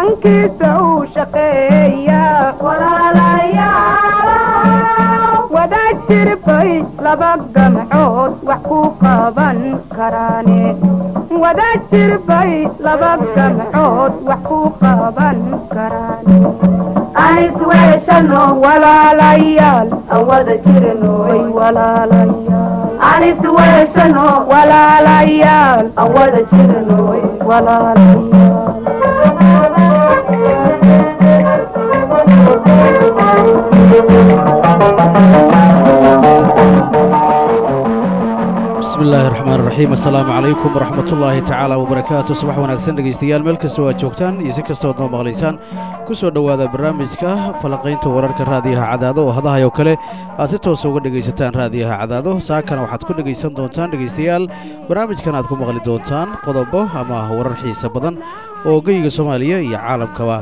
wadankiisa uu shaqeeya wada jirbay laba gamcood wax ku qaban karaane wada jirbay laba gamcood wax ku qaban karaane anis weeshano walaalayaal aan wada jirno way walaalayaal anis weeshano walaalayaal aan wada jirno way walaalayaal بسم الله الرحمن الرحيم السلام عليكم ورحمة الله تعالى وبركاته صباح وناكسن dhegeystayaal meel kasta oo joogtaan iyo si kasta oo aad maqlaysaan ku soo dhawaada barnaamijka falaqaynta wararka raadiyaha cadaado oo hadahayo kale aad si toos uga dhageysataan raadiyaha cadaado saakana waxaad ku dhageysan doontaan dhegeystayaal barnaamijkan aad ku maqli doontaan qodobo ama warar xiiso badan oo geyga Soomaaliya iyo caalamkaba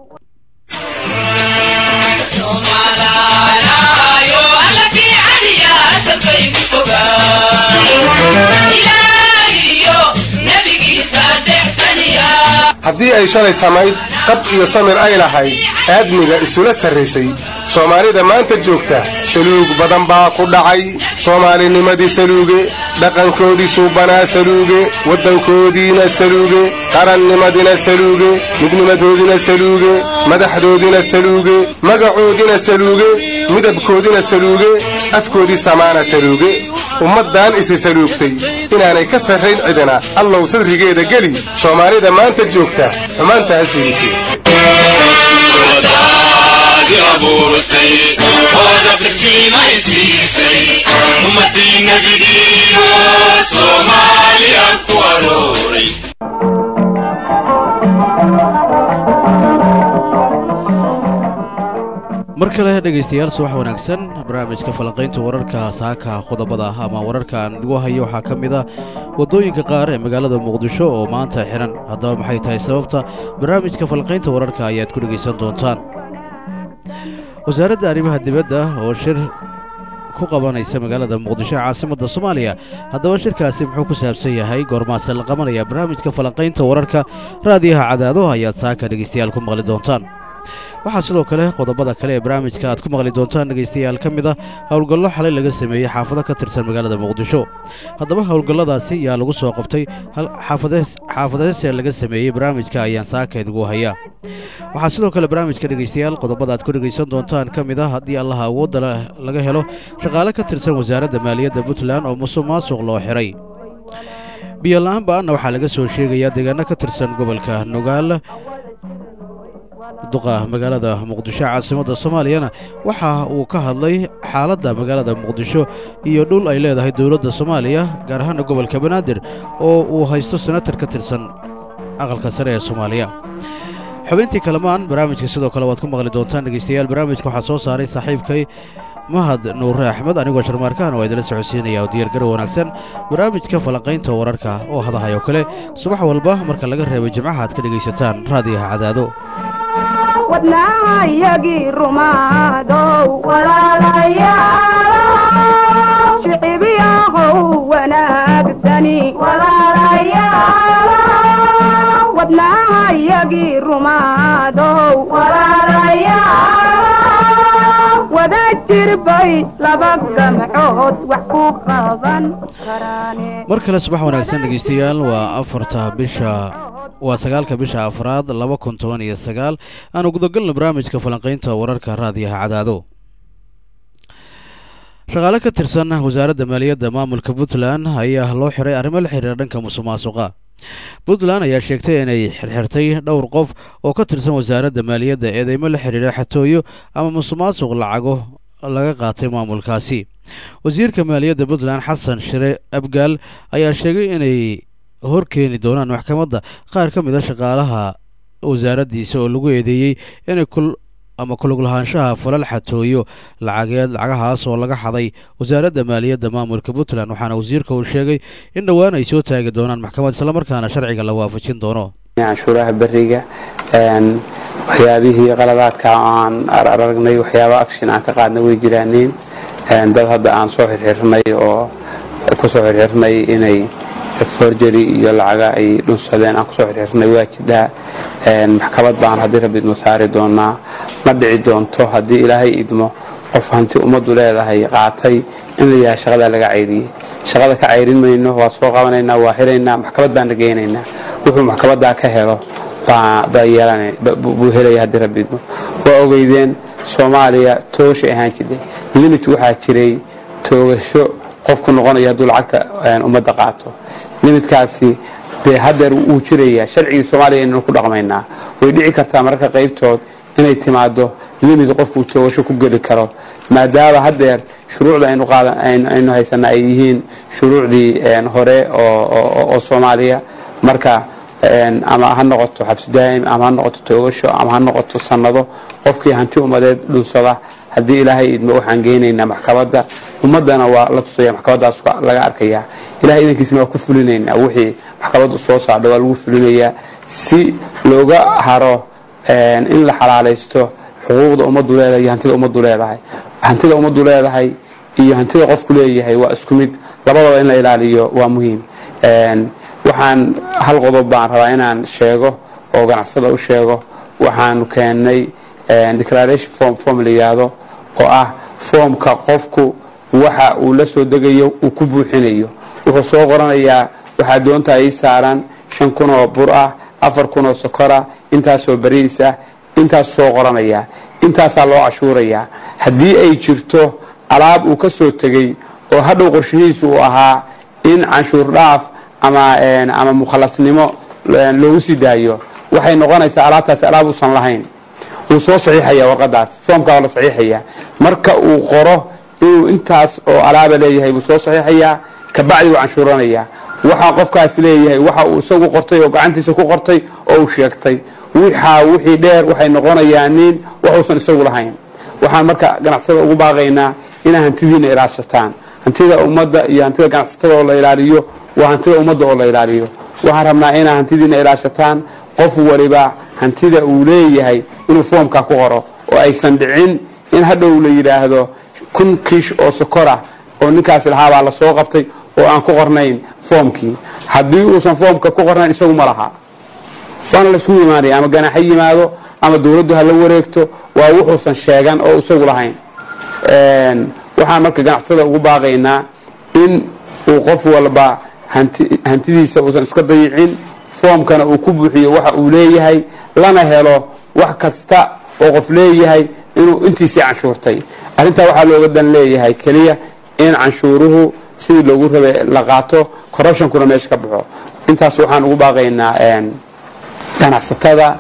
haddii ay shalay samayd qab iyo samir ay lahayd aadmiga isula sarraysay soomaalida maanta joogta saluug badan baa ku dhacay soomaalinimadii saluuge dhaqankoodii suubanaa saluuge waddankoodiina saluuge qarannimadina saluuge midnimadoodina saluuge madaxdoodina saluuge magacoodina saluuge midabkoodina saluuge afkoodii samaana saluuge ummaddan isi saluugtay inaanay ka sarrayn cidina allow sadrigeeda geli soomaalida maanta joogta xumaantaas fiidisay mar kale dhegeystayaal subax wanaagsan barnaamijka falaqaynta wararka saaka qodobada ama wararka aan idigu hayo waxaa ka mid ah wadooyinka qaar ee magaalada muqdisho oo maanta xiran haddaba maxay tahay sababta barnaamijka falaqaynta wararka ayaad ku dhegeysan doontaan wasaaradda arrimaha dibadda oo shir ku qabanaysa magaalada muqdisho ee caasimadda Soomaaliya haddaba shirkaasi muxuu ku saabsan yahay goormaase la qabanaya barnaamijka falaqaynta wararka raadiyaha cadaado ayaad saaka dhegeystayaal ku maqli doontaan waxaa sidoo kale qodobada kale ee barnaamijka aad ku maqli doontaan dhegeystayaal ka mid ah howlgallo xalay laga sameeyey xaafado ka tirsan magaalada muqdisho haddaba howlgalladaasi yaa lagu soo qabtay xaafadaheese laga sameeyey barnaamijka ayaan saaka idigu hayaa waxaa sidoo kale barnaamijka dhegeystayaal qodobada aad ku dhegeysan doontaan ka mid ah haddii allaha awoodda laga helo shaqaale ka tirsan wasaaradda maaliyadda puntland oo musuqmaasuq loo xiray biyola'aan ba'anna waxaa laga soo sheegayaa deegaano ka tirsan gobolka nugaal duqa magaalada muqdisho caasimadda Soomaaliyana waxa uu ka hadlay xaaladda magaalada muqdisho iyo dhul ay leedahay dawladda Soomaaliya gaar ahaan gobolka Banaadir oo uu haysto senator ka tirsan aqalka sare ee Soomaaliya xubintii kalamaan barnaamijka sidoo kale waad ku maqli doontaan dhegeystayaal barnaamijka waxaa soo saaray saaxiibkay mahad nuur axmed anigoo sharmaarkaan oo idila socodsiinaya oo diyaar garow wanaagsan barnaamijka falaqaynta wararka oo hadahayo kale subax walba marka laga reebo jimcaha aad ka dhegaysataan raadiyaha cadaado wadnaha yagii rumaadow walaalayaal shicibiyahow wanaagsani walaalayaal wadnaha yagii rumaadow walaalayaal wada jirbay laba gamcood wax ku qaban karaane mar kale subax wanaagsan dhegeystayaal waa sagaalka bisha afraad 2019 aanu gudagalno barnaamijka falanqaynta wararka raadiyaha cadaado shaqaale ka tirsan wasaaradda maaliyadda maamulka Puntland ayaa loo xiray arrimo la xiriira dhanka musuqmaasuqa Puntland ayaa sheegtay inay xirxirtay dhowr qof oo ka tirsan wasaaradda maaliyadda eedeymo la xiriira xatooyo ama musuqmaasuq lacago laga qaatay maamulkaasi wasiirka maaliyadda Puntland Xasan Shire Abgaal ayaa sheegay inay horkeeni doonaan maxkamadda qaar ka mid ah shaqaalaha wasaaraddiisa oo lagu eedeeyey inay kulug lahaanshaha falal xatooyo lacagahaas oo laga xaday wasaaradda maaliyadda maamulka Puntland waxaana wasiirka uu sheegay in dhowaan ay soo taagi doonaan maxkamad isla markaana sharciga la waafajin doono canshuuraha bariga waxyaabihii qaladaadka aan aragnay waxyaabo action aan ka qaadnay way jiraaneen dad hadda aan soo xirxirnay oo ku soo xirxirnay inay forgery iyo lacaga ay dhunsadeen aan kusoo xiriirnay waa jidhaa maxkamad baan haddii rabbi idmo saari doonaa ma dhici doonto haddii ilaahay idmo qof hanti ummaddu leedahay qaatay in la yahay shaqada laga cayriyey shaqada ka cayrin mayno waa soo qabanaynaa waa helaynaa maxkamad baan geynaynaa wuxuu maxkamaddaa ka helo buu helaya haddii rabbi idmo waa ogeydeen Soomaaliya tooshay ahaan jirtay limit waxaa jiray toogasho qofku noqonayo hadduu lacagta ummadda qaato limitkaasi dee haddeer uu jiraya sharcigii Soomaaliya inuu ku dhaqmaynaa way dhici kartaa mararka qaybtood inay timaado limit qofku toogasho ku geli karo maadaama haddeer shuruucda aynu haysanaa ay yihiin shuruucdii hore oo Soomaaliya marka ama ha noqoto xabsi daa'im ama ha noqoto toogasho ama ha noqoto sanado qofkii hanti umadeed dhunsada haddii ilaahay idmo waxaan geynaynaa maxkamadda ummadana waa la tusaya maxkamadaas laga arkayaa ilaahay idankiisna waa ku fulinaynaa wixii maxkamaddu soo saarday waa lagu fulinayaa si looga haro in la xalaalaysto xuquuqda ummaddu leedahay iyo hantida ummaddu leedahay hantida ummaddu leedahay iyo hantida qofku leeyahay waa isku mid labadaba in la ilaaliyo waa muhiim waxaan hal qodob baan rabaa inaan sheego oo ganacsada u sheego waxaanu keennay declaration form la yiraahdo oo ah foomka qofku waxa uu la soo degayo uu ku buuxinayo wuxuu soo qoranayaa waxa doonta ay saaran 5,000 oo bur ah 4,000 oo sokor ah intaas oo bariis ah intaas soo qoranaya intaas loo cashuuraya haddii ay jirto alaab uu ka soo tagay oo hadhow qorshihiisu uu ahaa in canshuur dhaaf ama mukhallasnimo loogu sii daayo waxay noqonaysaa alaabtaas alaab uusan lahayn uu soo saxiixaya warqadaas foomka la saxiixaya marka uu qoro inuu intaas oo alaaba leeyahay uu soo saxiixaya ka bacdi uu canshuuranaya waxa qofkaas leeyahay waxa uu isagu qortay oo gacantiisa ku qortay oo uu sheegtay wixii dheer waxay noqonayaan nin waxuusan isagu lahayn waxaan marka ganacsada ugu baaqaynaa inay hantidiina ilaashataan hantida ummadda iyo hantida ganacsatada oo la ilaaliyo waa hantida ummadda oo la ilaaliyo waxaan rabnaa inay hantidiina ilaashataan qof waliba hantida uu leeyahay inuu foomka ku qoro oo aysan dhicin in hadhow la yiraahdo 1,000 kiish oo sokor ah oo ninkaas lahaa la soo qabtay oo aan ku qornayn foomkii haddii uusan foomka ku qornayn isagu ma laha waana la isku yimaanaya ama ganax yimaado ama dawladdu ha la wareegto waa wuxuusan sheegan oo isagu lahayn waxaan marka ganacsada ugu baaqaynaa in uu qof walba hantidiisa uusan iska dayicin foomkana uu ku buuxiyo waxa uu leeyahay lana helo wax kasta oo qof leeyahay inuu intiisii canshuurtay arrintaa waxaa looga dan leeyahay keliya in canshuuruhu sidii loogu rabay la qaato corruption-kuna meesha ka baxo intaas waxaan ugu baaqaynaa ganacsatada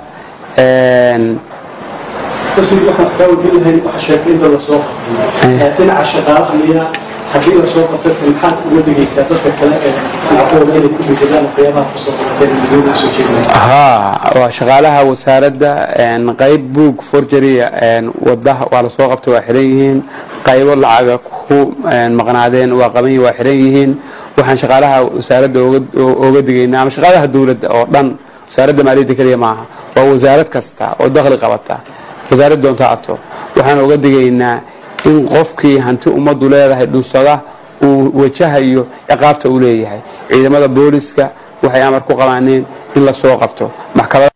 haddii la soo qabtay maxaad uga digaysaa dadka kale ee macquul inay ku beddelaan qeybaha ku soo qabteen midowga soo jeedinaysa waa shaqaalaha wasaaradda qayb book forgery wadaha waa la soo qabtay waa xiran yihiin qaybo lacaga ku maqnaadeen waa qaban waa xiran yihiin waxaan shaqaalaha wasaaradda uga digaynaa ama shaqaalaha dawladda oo dhan wasaaradda maaliyadda kaliya maaha waa wasaarad kasta oo dakhli qabata wasaaradda doonta ato waxaan uga digaynaa in qofkii hanti ummaddu leedahay dhunsada uu wajahayo ciqaabta uu leeyahay ciidamada booliska waxay amar ku qabaaneen in la soo qabto maxkamada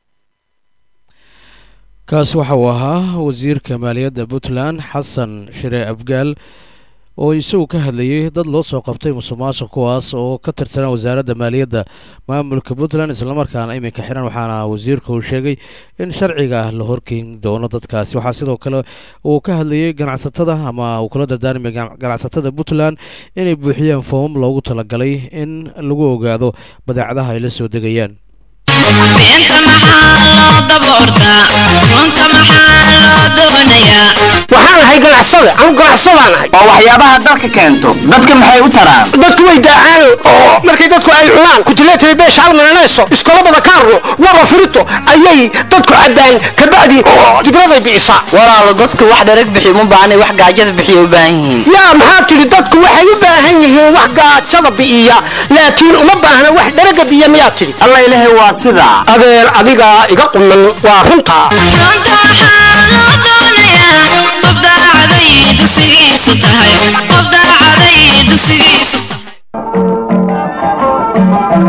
kaas waxa uu ahaa wasiirka maaliyadda Puntland Xasan Shire Abgaal oo isagu ka hadlayay dad loo soo qabtay musuqmaasuq kuwaas oo ka tirsan wasaaradda maaliyadda maamulka Puntland isla markaana iminka xiran waxaana wasiirku uu sheegay in sharciga la horkeyn doono dadkaasi waxa sidoo kale uu ka hadlayay ganacsatada ama uu kula dardaarmay ganacsatada Puntland inay buuxiyaan foom loogu talagalay in lagu ogaado badeecadaha ay la soo degayaan waxaan ahay ganacsade anu ganacsadaan ahay oo waxyaabaha dalka keento dadka maxay u taraan dadku way daacaan oo markay dadku ay cunaan kutileetay beesha almananayso iskolabada kaarno waba firito ayay dadku caddaan kabacdi dibraday biisa walaalo dadku wax dharag bixiyo ma baahnay wax gaajada bixiyo u baahan yihiin yaa maxaa tiri dadku waxay u baahan yihiin wax gaajada bi'iya laakiin uma baahna wax dharaga biya miyaa tiri alla ilaahay waa sidaa adeer adiga iga quman waa runtaa dugsigiisu tahay qof daacadey dugsigiisu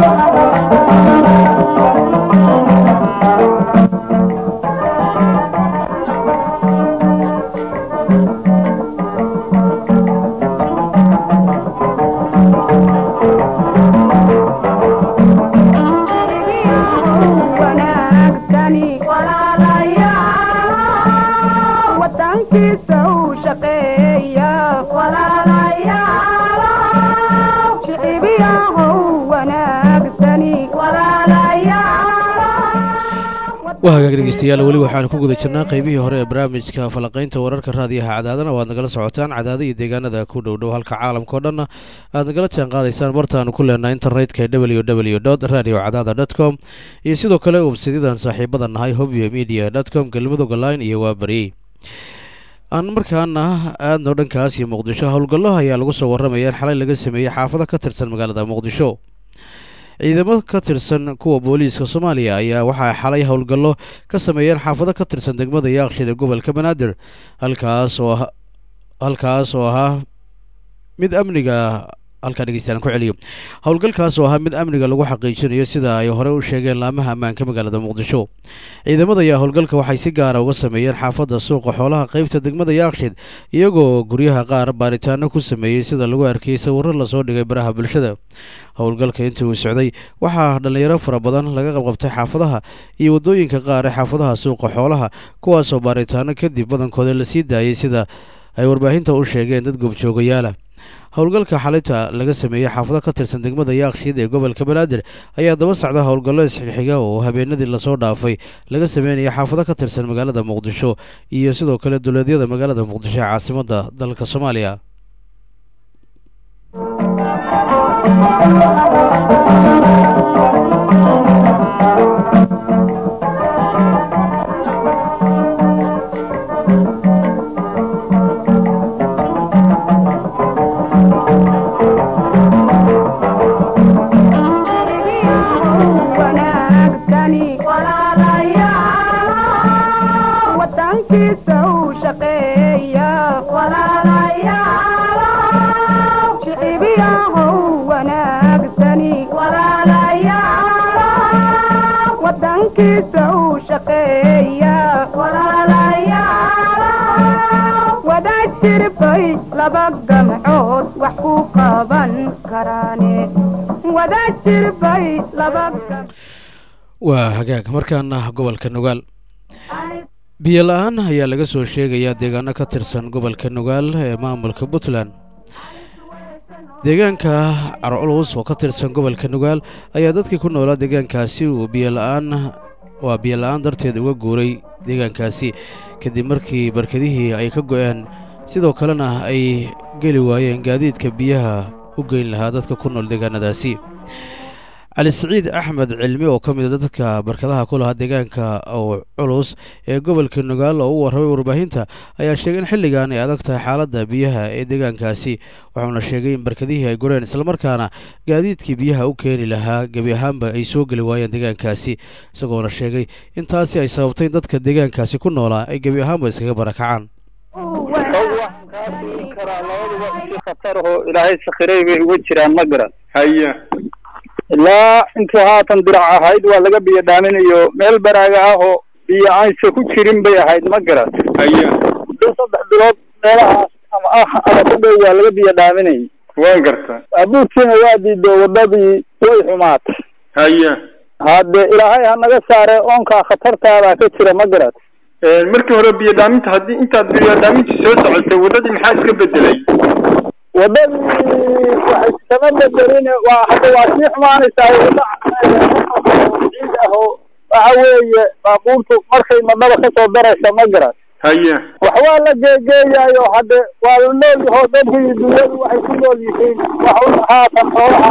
waa hagaag dhegeystayaal weli waxaan ku guda jirnaa qaybihii hore ee barnaamijka falaqaynta wararka raadiyaha cadaadana waad nagala socotaan cadaada iyo deegaanada ku dhowdhow halka caalamka oo dhanna aad nagala jaan qaadaysaan bartaanu ku leenahay internetka www.radiocadaada.com iyo sidoo kale websidyadan saaxiibada nahay hobyomedia.com galmudug line iyo waabariyey aan markaana aadno dhankaas iyo muqdisho howlgallo ayaa lagu soo warramayaan xalay laga sameeyey xaafado ka tirsan magaalada muqdisho ciidamo ka tirsan kuwa booliiska Soomaaliya ayaa waxa xalay howlgallo ka sameeyeen xaafado ka tirsan degmada Yaaqshiid ee gobolka Banaadir halkaas oo ahaa mid amniga halka dhageystayaal ku celiyo howlgalkaas oo ahaa mid amniga lagu xaqiijinayo sida ay hore u sheegeen laamaha ammaanka magaalada Muqdisho ciidamada ayaa howlgalka waxay si gaar ah uga sameeyeen xaafada suuqa xoolaha qaybta degmada Yaaqshiid iyagoo guryaha qaar baaritaano ku sameeyay sida lagu arkay sawirro la soo dhigay baraha bulshada howlgalka intii uu socday waxaa dhalinyaro fara badan laga qabqabtay xaafadaha iyo wadooyinka qaar ee xaafadaha suuqa xoolaha kuwaas oo baaritaano kadib badankooda la sii daayay sida ay warbaahinta u sheegeen dad goobjoogayaal howlgalka xalinta laga sameeyay xaafado ka tirsan degmada Yaaqshiid ee gobolka Banaadir ayaa daba socda howlgallo isxiga oo habeenadii la soo dhaafay laga sameeyay xaafado ka tirsan magaalada Muqdisho iyo sidoo kale dowladyada magaalada Muqdisho ee caasimadda dalka Soomaaliya waa hagaag markaana gobolka Nugaal biyo la'aan ayaa laga soo sheegayaa deegaano ka tirsan gobolka Nugaal ee maamulka Puntland deegaanka Carculus oo ka tirsan gobolka Nugaal ayaa dadkii ku noolaa deegaankaasi uu biyo la'aan darteed uga guuray deegaankaasi kadib markii barkadihii ay ka go'een sidoo kalena ay geli waayeen gaadiidka biyaha u geyn lahaa dadka ku nool deegaanadaasi علي سعيد أحمد علمي وكمل ذاتك بركضها كلها دجانك أو علوس قبل كنقال أو وربي ورباهنتا أي شيء حل جاني أذكتها حالة بيها دجان كاسي وعمل شيئين بركضيها يقولون سلمر كان قاديد كي بيها وكين لها جبيهام بيسوق لوايا دجان كاسي سقون الشيء أنت أسي أي صوتين ذاتك دجان كاسي كنا ولا جبيهام بيسكب بركعان خطره إلهي سخريه وجران مقرن هيا لا انت هاتن درع هايد ولا بيا دامنيو ميل براغا اهو بيا عايشه ku jirin bay ahayd ma garan haya saddex bilood meelaha ama ala kubay waa laga biya daaminay waan gartaa abuurtina waa diido wadadii way xumaat haya hada ilaahay naga saare oonka khatartaada ka jira ma garan markii hore biya daaminta hadii intaad biya daaminta soo socotay wadadii maxaa iska bedelay wadadii waxay kama bedelin waa hadda waa si xumaanaysaa waxa weeye baabuurtu markay madnaba ka soo daraysa ma garan haya wax waa la geegeeyayo hadda waa la nool yahay dadkii dunyadu waxay ku nool yihiin wax u haatan xoolaha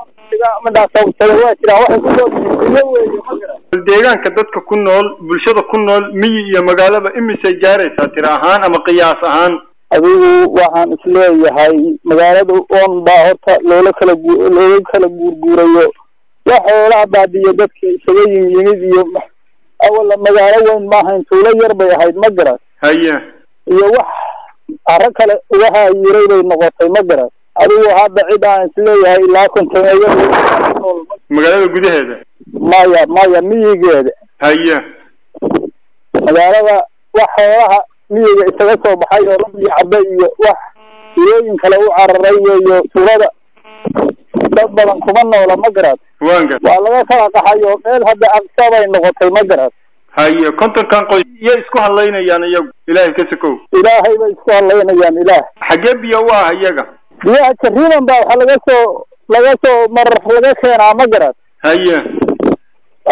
deegaanka dadka ku nool bulshada ku nool miyi iyo magaalaba imisay gaaraysaa tira ahaan ama qiyaas ahaan adigu waxaan isleeyahay magaalada oon baa horta loola kala guurguurayo waxoolaha baadiyo dadkii isaga yimid iyo awal magaalo weyn maahayn tuulo yar bay ahayd ma garan haya iyo wax arag kale waxa yiray bay noqotay ma garan adigu hadda cid aan isleeyahay ilaa kontameeyo magaalada gudaheeda maya miyigeeda haya magaalada waxoolaha miyiga isaga soo baxay oo rabbi cabay iyo wax ilooyin kale u cararay iyo tuulada dad badan kuma noola ma garan waa laga kala qaxay oo meel hadda aqsabay noqotay ma garan haya kontonkan qoys iyo isku halaynayaan iyagu ilaahay ka sakow ilaahay bay isku halaynayaan ilaah xagee biyo waa iyaga biyaha kariiban baa waxa laga soo mar laga keenaa ma garan haya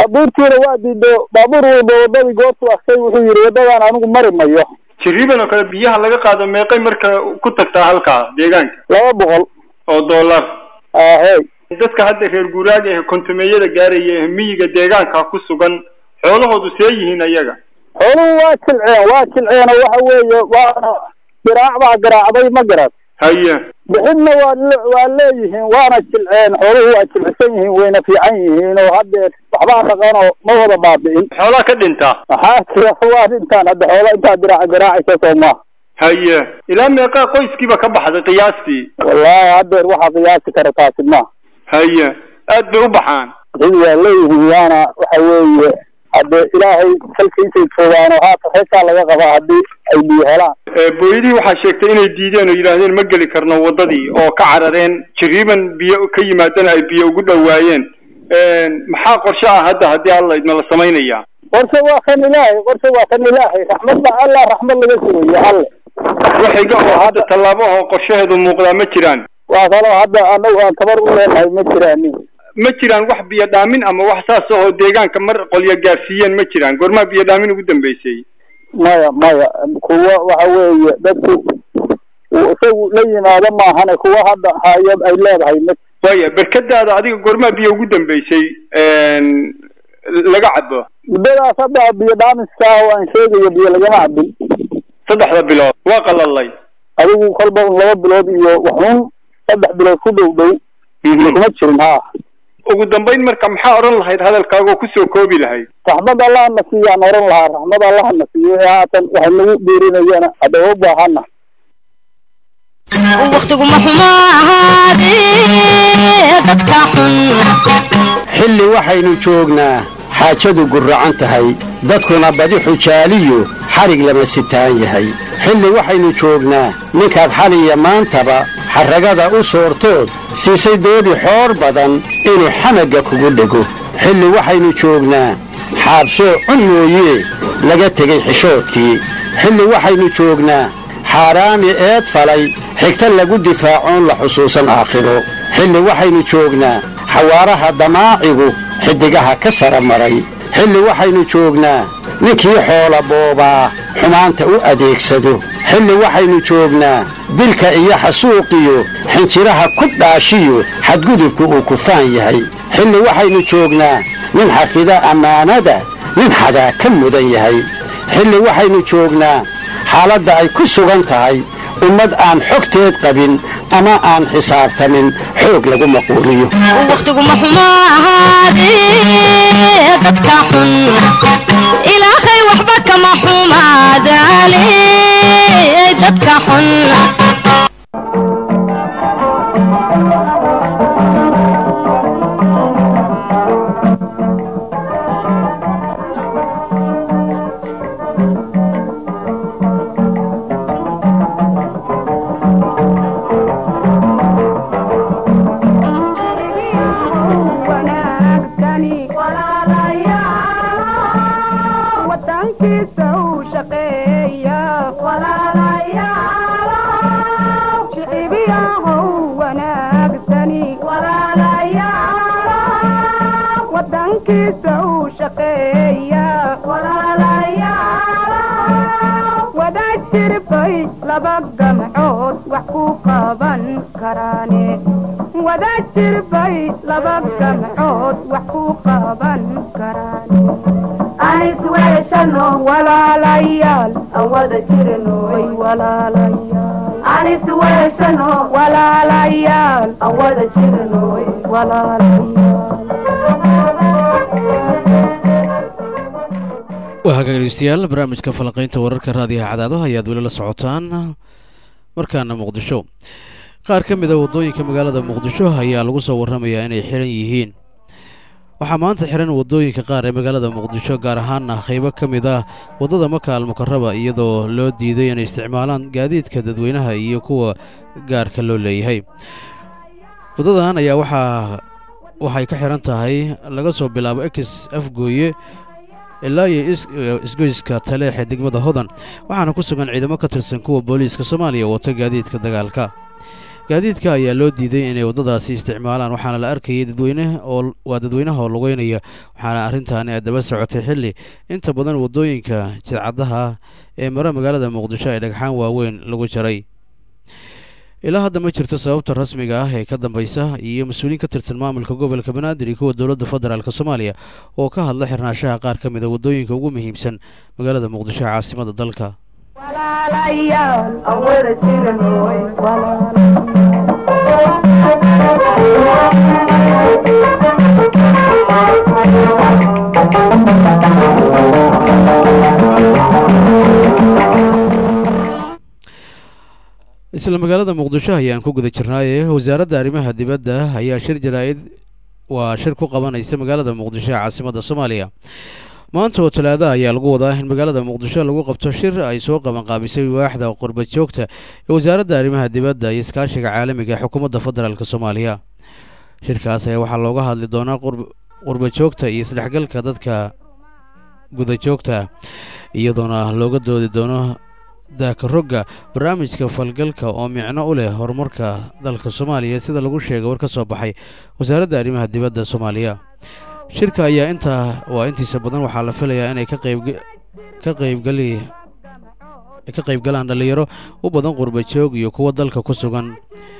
baabuurtiina waa diido baabuur walba wadadii goortu arkay wuxuu yidhi wadadaan anigu mari mayo jiriban oo kale biyaha laga qaado meeqay marka ku tagtaa halkaa deegaanka $200 oo dollar hey dadka hadda reer guuraaga ee kontumeeyada gaaraya ee miyiga deegaanka ku sugan xoolahoodu see yihiin ayaga xooluhu waa jilceen waxa weeye waana garaacday ma garad haye bixidna waa leeyihiin waana jilceen xooluhu waa jilcisan yihiin wayna fiican yihiin oo haddeer waxbaa dhaqanoo ma wada baabi'in xoolaa ka dhintaa maxaa jira waa dhintaan hadda xoola intaa garaacaysa soo maaha haye ilaa meeqaa qoyskiiba ka baxday qiyaastii wallaahi haddeer waxaa qiyaasi kara taasi maaha haye aad bay u baxaan bixid waa leeyihiin waana waxa weeye hadde ilaahay halkiisay joogaanoo haatan heesaa laga qabaa haddii ay biyo helaan booyadii waxaa sheegtay inay diideen oo yidhaahdeen ma geli karno wadadii oo ka carareen jiriiban biyo ka yimaadana ay biyo ugu dhowaayeen maxaa qorshe ah hadda haddii alla idma la samaynayaa qorshe waa kan ilaahay raxmadda allah raxmad laga sugayo alle waxiga oo hadda tallaabo oo qorshaheedu muuqdaa ma jiraan waa kaloo hadda anagu aan tabar u leenahay ma jiraanin ma jiraan wax biyo dhaamin ama wax saas oo deegaanka mar qolyo gaarsiiyeen ma jiraan goormaa biyo dhaamin ugu dambeysay maya kuwa waxa weeye dadku isagu la yimaado maahane kuwa hadda hayad ay leedahay waya berkadaada adiga goormaa biyo ugu dambeysay laga cabo muddadaas hadda biyo dhaamiska oo aan sheegayo biyo lagama cabin 3 bilood waa qalalay adigu kolba 2 bilood iyo waxun 3 bilood ku dhow kuma jirin ugu dambayn marka maxaa oran lahayd hadalkaaga oo kusoo koobi lahayd raxmad allah na siiyaan oran lahaa raxmad allah na siiyo haatan waxay nagu dhiirinayaan hadda u baahana waqtigu ma xumaadee dadka xun xilli waxaynu joognaa xaajadu gurracan tahay dadkuna badi xujaaliyo xarig lama sitaan yahay xilli waxaynu joognaa ninkaad xaliya maantaba xarragada u soortood siisay doobi xoor badan inuu xamagga kugu dhego xilli waxaynu joognaa xaabsoo cun mooyee laga tegey xishoodkii xilli waxaynu joognaa xaaraami eed falay xigta lagu difaacoon la xusuusan aakhiro xilli waxaynu joognaa xawaaraha damaacigu xiddigaha ka sara maray xilli waxaynu joognaa ninkii xoola boobaa xumaanta u adeegsado xilli waxaynu joognaa dilka iyo xasuuqiyo xinjiraha ku dhaashiyo xadgudubku uu kufaan yahay xilli waxaynu joognaa nin xafida ammaanada nin xadaa ka mudan yahay xilli waxaynu joognaa xaaladda ay ku sugan tahay ummad aan xogteed qabin ama aan xisaabtamin xoog lagu maquuliyo waqtigu ma xumaadee dadka xun ilaahay waxba kama xumaadaane dadka xun dhegeystayaal barnaamijka falaqaynta wararka raadiyaha cadaadaha ayaad weli la socotaan markaana muqdisho qaar ka mid a waddooyinka magaalada muqdisho ayaa lagu soo warramayaa inay xiran yihiin waxaa maanta xiran waddooyinka qaar ee magaalada muqdisho gaar ahaana qaybo ka mid ah waddada maka almukaraba iyadoo loo diiday inay isticmaalaan gaadiidka dadweynaha iyo kuwa gaarka loo leeyahay waddadan ayaa waxay ka xiran tahay laga soo bilaabo ex afgooye ilaa iyo isgoyska taleexe degmada hodan waxaana ku sugan ciidamo ka tirsan kuwa booliiska soomaaliya wata gaadiidka dagaalka gaadiidka ayaa loo diiday inay waddadaasi isticmaalaan waxaana la arkayay dadweynaha oo lugeynaya waxaana arrintaani ay daba socotay xilli inta badan waddooyinka jidcadaha ee mara magaalada muqdisho ay dhagxaan waaweyn lagu jaray ilaa hadda ma jirto sababta rasmiga ah ee ka dambaysa iyo mas-uuliyiin ka tirsan maamulka gobolka banaadir iyo kuwa dowladda federaalk soomaaliya oo ka hadla xirnaanshaha qaar ka mida waddooyinka ugu muhiimsan magaalada muqdisho ee caasimada dalka isla magaalada muqdisho ayaan ku guda jirnaaye wasaaradda arrimaha dibadda ayaa shir jaraa'id waa shir ku qabanaysa magaalada muqdisho ee caasimada soomaaliya maanta oo talaada ayaa lagu wadaa in magaalada muqdisho lagu qabto shir ay soo qabanqaabisay waaxda qurbad joogta ee wasaaradda arrimaha dibadda iyo iskaashiga caalamiga ee xukuumadda federaalk soomaaliya shirkaas ayaa waxaa looga hadli doonaa qurbad joogta iyo isdhexgalka dadka guda joogta iyadoona looga doodi doono daakaroga barnaamijka falgalka oo micno u leh horumarka dalka soomaaliya sida lagu sheegay war ka soo baxay wasaaradda arrimaha dibadda soomaaliya shirka ayaa intiisa badan waxaa la filayaa inay ka qaybgalaan dhalinyaro u badan qurba joog iyo kuwa dalka ku sugan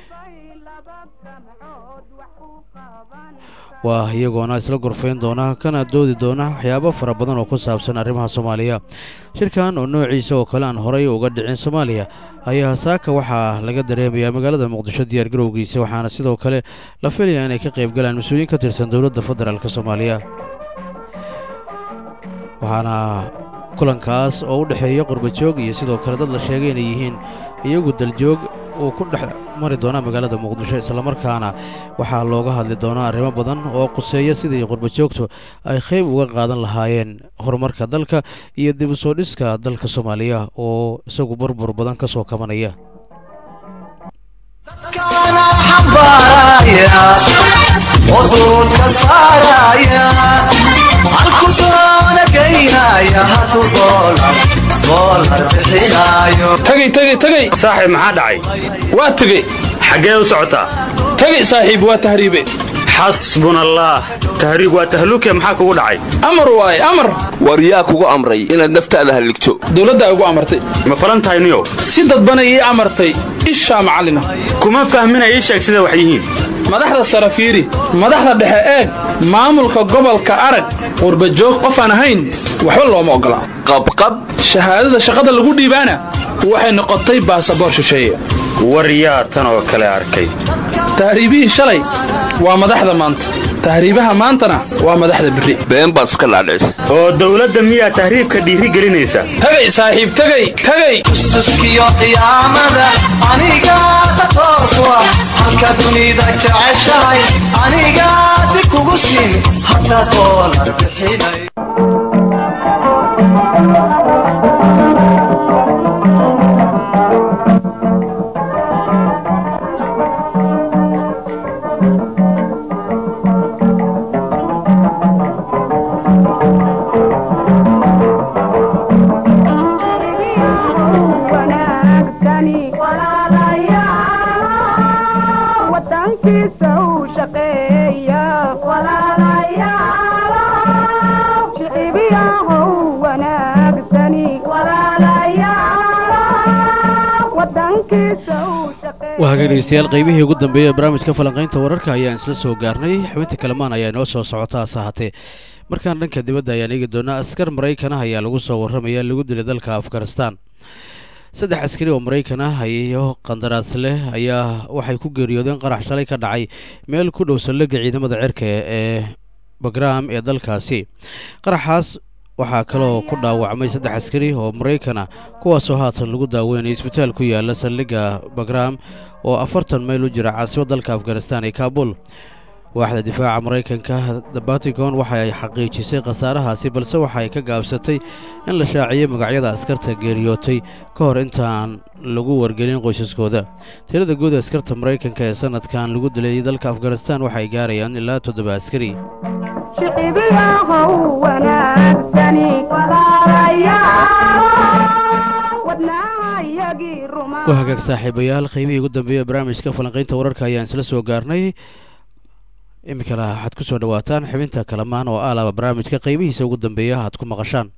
waa iyagoona isla gorfayn doona kana doodi doona waxyaabo fara badan oo ku saabsan arrimaha soomaaliya shirkan oo noociisa oo kale aan horay uga dhicin soomaaliya ayaa saaka waxaa laga dareemayaa magaalada muqdisho diyaargarowgiisa waxaana sidoo kale la filayaa inay ka qaybgalaan mas-uuliyiin ka tirsan dowladda federaalk soomaaliya waxaana kulankaas oo u dhexeeya qurbajoog iyo sidoo kale dad la sheegay inay yihiin iyagu daljoog uu ku dhex mari doonaa magaalada muqdisho islamarkaana waxaa looga hadli doonaa arrimo badan oo quseeya sidii qurbajoogtu ay qayb uga qaadan lahaayeen horumarka dalka iyo dib u soo dhiska dalka soomaaliya oo isagu burbur badan ka soo kabanaya tagay saaxiib maxaa dhacay waa tegey xaggee u socotaa tagay saaxiib waa tahriibe xasbunallah tahriib waa tahluuke maxaa kugu dhacay amar waaye amar war yaa kugu amray inaad naftaada halligto dowladdaa ugu amartay ma falan tahay niyow si dadbana ii amartay ishaa macallina kuma fahmina ii sheeg sida wax yihiin madaxda sare fiiri madaxda dhexe eeg maamulka gobolka arag qurbajoog qof aan ahayn waxba looma oggola qabqab shahaadada shaqada lagu dhiibaana waxay noqotay baasaboor shisheeye war yaa tan oo kale arkay tahriibihii shalay waa madaxda maanta tahriibaha maantana waa madaxda berri been baad iska dhaadhicisa oo dowladda miyaa tahriibka dhiiri gelinaysa tagay saaxiib tagay tustuskiyo qiyaamada aniga taqooswa halka dunida jeceshahay aniga di kugu siin hadda doolar bixinay waa hageenaystayaal qaybihii ugu dambeeyay barnaamijka falanqaynta wararka ayaan isla soo gaarnay xubinta kalamaan ayaa inoo soo socota hase ahaatee markaan dhanka dibadda ayaan eegi doonaa askar maraykan ah ayaa lagu soo warramaya lagu dilay dalka afghanistan 3 askari oo maraykan ah iyo qandaraas leh ayaa waxay ku geeriyoodeen qarax shalay ka dhacay meel ku dhow saldhigga ciidamada cirka ee bagram ee dalkaasi qaraxaas waxaa kaloo ku dhaawacmay 3 askari oo maraykan ah kuwaasoo haatan lagu daaweynaya isbitaal ku yaala saldhigga bagram oo 40 mayl u jira caasimadda dalka afghanistan ee kaabul waaxda difaaca maraykanka the Pentagon waxa ay xaqiijisay khasaarahaasi balse waxa ay ka gaabsatay in la shaaciyay magacyada askarta geeriyootay ka hor intaan lagu wargelin qoysaskooda tirada guud ee askarta maraykanka ee sanadkan lagu dilay dalka afghanistan waxa ay gaarayaan ilaa 7 askari wadnaha yagi ruma waa hagaag saaxiibayaal qaybihii ugu dambeeyay barnaamijka falanqaynta wararka ayaan isla soo gaarnay iminkana waxaad ku soo dhawaataan xubinta kalamaan oo aalaba barnaamijka qaybihiisa ugu dambeeya aad ku maqashaan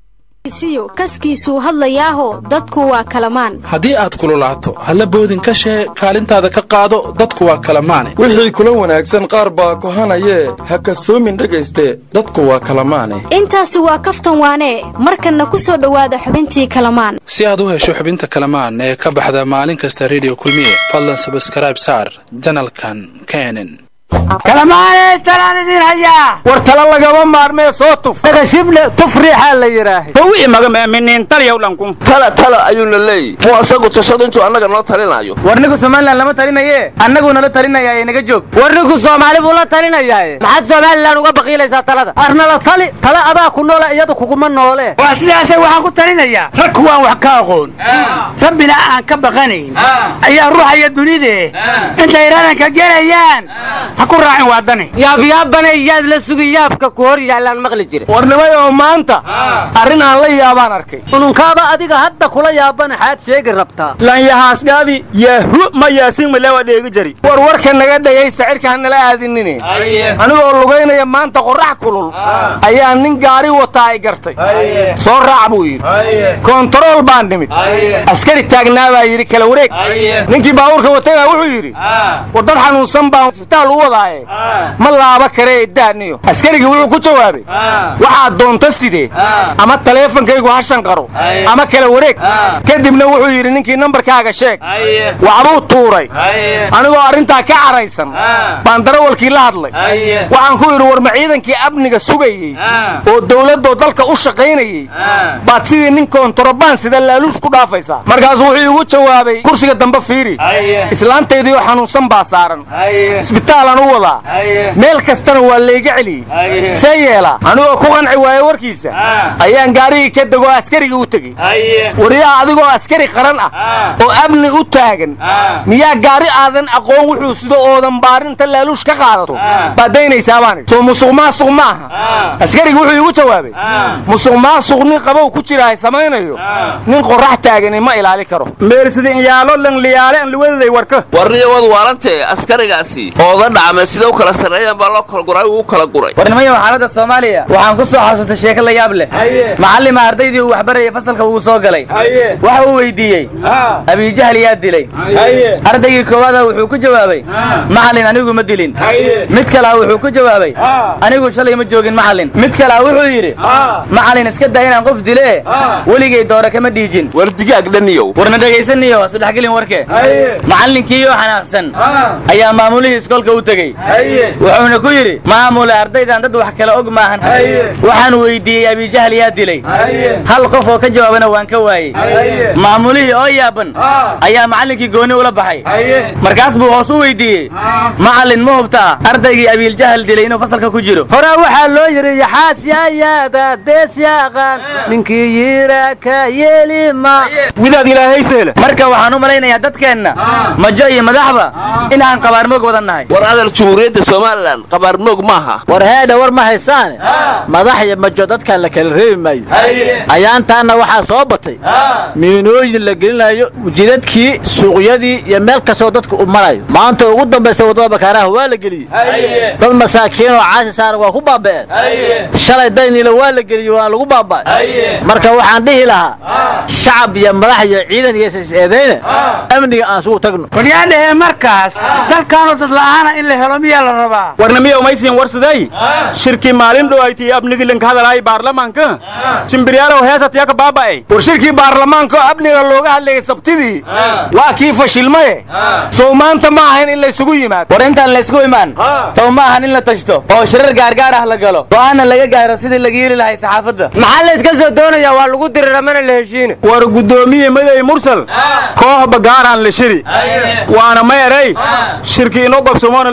kaskiisuu hadlayaaho dadku waa kalamaan haddii aad kululaato halla boodin ka shee kaalintaada ka qaado dadku waa kalamaane wixii kula wanaagsan qaar baa kohanayee ha kasoomin dhegayste dadku waa kalamaane intaasi waa kaftan waanee markanna ku soo dhowaada xubintii kalamaan si aad u hesho xubinta kalamaan ee ka baxda maalin kasta rediyo kulmiye fadlan sabskrayb saar janalkan kenen kalamaanay talaan idin hayaa war tala lagama maarmee soo tuf dhagashibne tufriixaa la yidhaahay hawi magamaminiin talyawdhankun tala ayuuna leeyi muu asagu tashado intuu annaga noo talinayo warnigu somalilan lama talinaye annaguu nala talinaya ee naga joog warnigu soomaali buu la talinayaaye maxaad somalilan uga baqiilaysaa talada arnala tala adaa ku noole iyadu kuguma noole waa sidaasay waxaan ku talinayaa rag kuwaan wax ka aqoon rabbina aan ka baqanayn ayaa ruuxaya dunidee intay raranka gelayaan ha ku raacin waadani yaabyaabana yaad la sugi yaabka ku hor yaalaan maqli jire warnimayoo maanta arrin aan la yaabaan arkay ununkaaba adiga hadda kula yaabana xaad sheegi rabtaa lanyahaasgaadi yahu ma yaasin malewa dheegi jari warka naga dhagay sacirka hanala aadinine anigoo lugaynaya maanta qorrax kulul ayaa nin gaari wataa ay gartay soo raac buu yidhi kontarool baan nimid askari taagnaa baa yidhi kala wareeg ninkii baabuurka watay baa wuxuu yidhi war dad xanuunsan baan isbitaal u wadaaye ma laaba kare daaniyo askarigii wuxuu ku jawaabay waxaad doonto sidee ama taleefankaygu ha shanqaro ama kala wareeg kadibna wuxuu yidhi ninkii nambarkaaga sheeg waxbuu tuuray anigoo arrintaa ka caraysan baan darawalkii la hadlay waxaan ku idhi war ma ciidankii amniga sugayey oo dawladdoo dalka u shaqaynayey baad sidii nin kontarobaan sida laaluush ku dhaafaysaa markaasuu wuxuu igu jawaabay kursiga dambe fiiri islaantaydii oo xanuunsan baa saaran isbitaalaan u wadaa meel kastana waa layga celiyey see yeela anigoo ku qanci waaye warkiisa ayaan gaarigii ka degoo askarigii u tegey wariyaha adigoo askari qaran ah oo amni u taagan miyaa gaari aadan aqoon wuxuu sido oodan baarinta laaluush ka qaadato baad daynaysaa baan idhi soo musuq maasuq ma aha askarigii wuxuu igu jawaabay musuq maasuq nin qabow ku jirahay samaynayo nin qorrax taagani ma ilaali karo meersida inyaalo lanliyaale an liwadaday warka warniyawad waarantee askarigaasi ooga dhacmay sida u kala sarreeyaan baa loo kala guray uu kala guray warnimayo xaaladda Soomaaliya waxaan ku soo xasuustay sheeko la yaab leh macallima ardaydii uu waxbarayay fasalka uu soo galay waxa uu weydiiyey Abi Jahl yaa dilay ardaygii koowaad wuxuu ku jawaabay macallin anigu ma dilin mid kale wuxuu ku jawaabay anigu shalay ma joogin macallin mid kale wuxuu yiri macallin iska daa inaan qof dilay waligay doora kama dhiijin war digaag dhaniyow warna dhageysaniyo saddex gelin warkee macallinkii oo xanaaqsan ayaa maamulihii iskoolka u tagay wuxuuna ku yiri maamul ardaydan dad wax kala og maahan waxaan weydiiyey Abi Jahl yaa dilay hal qof oo ka jawaabana waan ka waayay maamulihii oo yaaban ayaa macallinkii gooni ula baxay markaas buu hoos u weydiiyey macallin ma hubtaa ardaygii Abi Jahl dilay inuu fasalka ku jiro hore waxaa loo yiri yaxaas yaayada dees yaaqan ninkii yira ka yeelima widaad ilaahay seele marka waxaan u malaynayaa dadkeenna majo iyo madaxba inaan qabaarmoog wadanahay war adal jumhuuriyadda Soomaaliland qabaarmoog maaha war heeda war ma haysaan madax iyo majo dadka la kala reebi maayo ayaantaana waxaa soo batay miinooyin la gelinayo jidadkii suuqyadii iyo meel kastoo dadku u marayo maanta ugu dambaysa wadada bakaaraha waa la geliyey dad masaakiin oo caasi saaran waa ku baaba'een shalay daynila waa la geliyey waa lagu baaba'ay marka waxaan dhihi lahaa shacab iyo madax iyo ciidan iyo is-eedayna amniga aan sugu tagno waryaadhahe markaas dalkaanoo dad la'aana in la helo miyaa la rabaa warnamiya umaysiin warsaday shirkii maalin dhowaytii abnigii lanka hadalaayay baarlamaanka simbiryaalow heesatiya ka baaba'ay war shirkii baarlamaanka oo amniga looga hadlayay sabtidii waa kii fashilmaye sow maanta ma ahayn in laysugu yimaado war intaan laysku imaan sow ma ahan in la tashto oo shirar gaargaar ah la galo go'aana laga gaaro sidii laga yeeli lahay saxaafadda maxaa la iska soo doonaya waa lagu dirira mana la heshiine war guddoomiye maday mursal koox bagaaraan la shiri waana ma eray shirkii inoo qabsomoona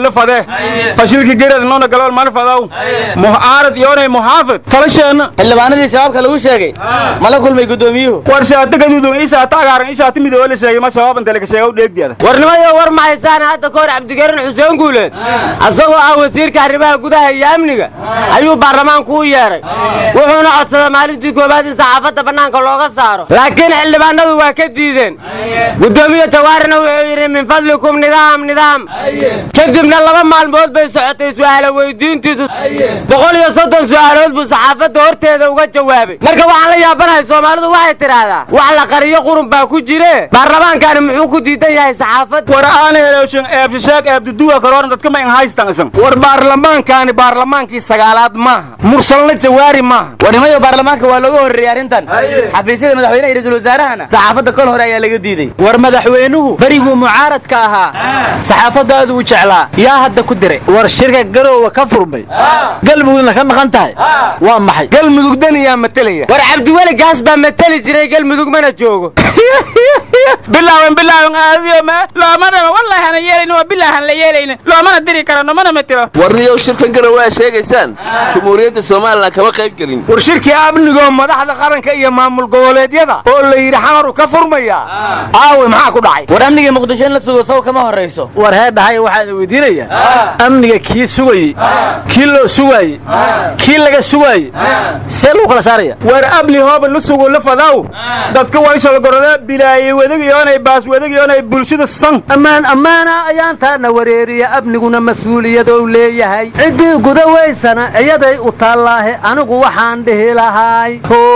la fade fashilki geerad noona galol man fadaw muhaarad yoonay muhaafid falasheena xildhibaanadii shabaabka lagu sheegay ma la kulmay gudoomiyuhu war shaata gaduudan isha tagaaran isha timid oo la sheegay ma shabaab inta laga sheegay dheegdiada warnimayo war ma haysaan hadda koor Cabdigaran Xuseen Guuleed asagoo ah wasiirka arrimaha gudaha iyo amniga ayuu baarlamaanku u yeeray wuxuuna codsaday maalintii koobaad in saxaafadda banaanka looga saaro laakiin xildhibaanadu waa ka diideen gudoomiye Jawaarina wuxuu yiri min fadlikum nidaam kadibna 2 maalmood bay socotay su'aalo weydiintiisu 130 su'aalood buu saxaafadda horteeda uga jawaabay marka waxaan la yaabanahay Soomaalidu waxay tiraahdaa wax la qariyo qurun baa ku jire baarlamaankan muxuu ku diidan yahay saxaafadda war aan heelashan eebshaag eebduwa karoon dadka ma haystaan isan war baarlamaankii sagaalaad maaha mursalna Jawaari maaha warnimayo baarlamaanka waa lagu horeeyay arintan xafiisyada madaxweynaha iyo ra'iisul wasaarahana saxaafadda kol hore ayaa laga diiday war madaxweynuhu barigu mucaaradka ahaa saxaafadaadu u jeclaa yaa hadda ku diray war shirka garoowa ka furmay galmudugna ka maqan tahay waa maxay galmudug daniya matalaya war Cabdiwali gaas baa matali jiray galmudug mana joogo bilaawan aadiyo ma loomana wallahi ana yeelayno bilaahan la yeelayna loomana diri karano mana matiro warniyo shirka garoowa sheegaysaan Jamhuuriyadda Soomaaliland kama qayb galin war shirkii amniga madaxda qaranka iyo maamul goboleedyada oo la yiri xamaru ka furmaya maxaa ku dhacay war amniga Muqdisho in la sugo saw kama horeyso war heedahay waxaan weydiinayaa amniga kii sugay kii loo sugay kii laga sugay see loo kala saaraya war abli hooba la sugo la fadaw dadka way soo gorada bilaayay wadagiyoonay baas wadagiyoonay bulshada san ammaana ayaan taana wareeriya abniguna mas'uuliyad oo leeyahay cidii gudaweysana iyaday u taalaahe anigu waxaan dhihi lahaay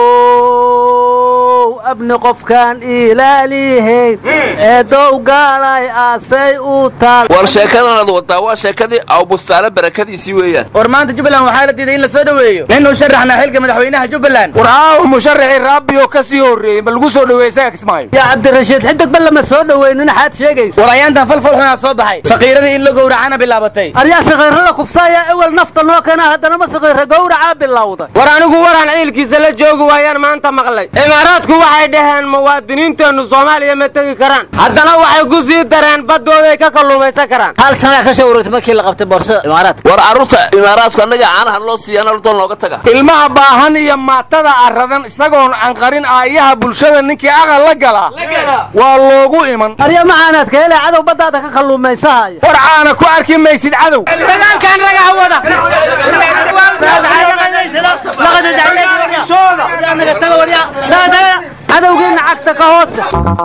abni qofkan ilaalihay eedow gaalay aasay u taal war sheekadan wada waa sheekadii aw bustaana barakadiisi weeyaan war maanta Jubbaland waxa la diiday in la soo dhaweeyo inuu sharaxna xilka madaxweynaha Jubbaland war musharaxi Rabbiyo ka sii horeeyay bal lagu soo dhaweeyay Kismaayo ya Cabdirashiid xidig bal lama soo dhaweynin xaad sheegayso war ayaantan falfal xuna soo baxay saqiiradii in la gowracana bilaabatay aryaa saqiirada kufsaaya awal nafta noo kana hadana ma saqiira gowraca bilawda war anigu waran ciilkiisa la joogo waayaan maanta maqlay imaaraadku waxay dhaheen muwaadiniinteenu Soomaaliya ma tagi karaan haddana waxay ku sii dareen badooday ka kalluumaysan karaan hal sana ka soo wareegtay markii la qabtay boorsada imaaraadka war aruurta imaaraadku anaga caanaha loo siiyana loo looga taga ilmaha baahan iyo maatada aradan isagoon aan qarin aayaha bulshada ninkii aqal la gala waa loogu iman arya macaanaad ka helay cadow badaada ka kalluumaysahay war caana ku arki maysid cadow dagaalkan raga wada cadowgiina cagta ka hoose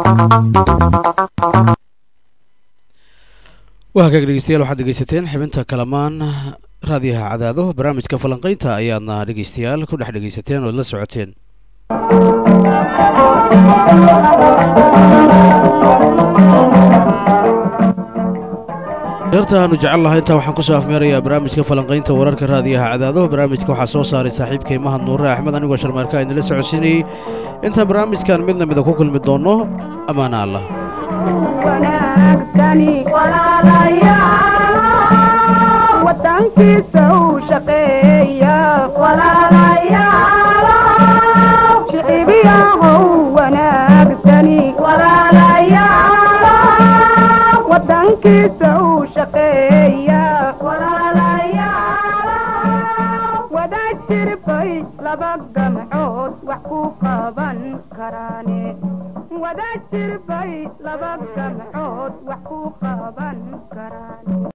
waa hagaag dhegeystayaal waxaad dhegeysateen xibinta kalamaan raadiyaha cadaado barnaamijka falanqaynta ayaadna dhegeystayaal ku dhex dhegeysateen ood la socoteen heertaanu jecel lahay intaa waxaan kusoo afmeerayaa barnaamijka falanqaynta wararka raadiyaha cadaado barnaamijka waxaa soo saaray saaxiibkay mahad nuure axmed anigoo sharmeerka idinla socodsiinayey intaan barnaamijkan midna mida ku kulmi doonno ammaana allah wadankiisa uu shaqeeya shicibiyahow wanaagsani wadankiisa uu shaqeeya wada jirbay laba gamcood wax ku qaban karaane wada jirbay laba gamcood wax ku qaban karaan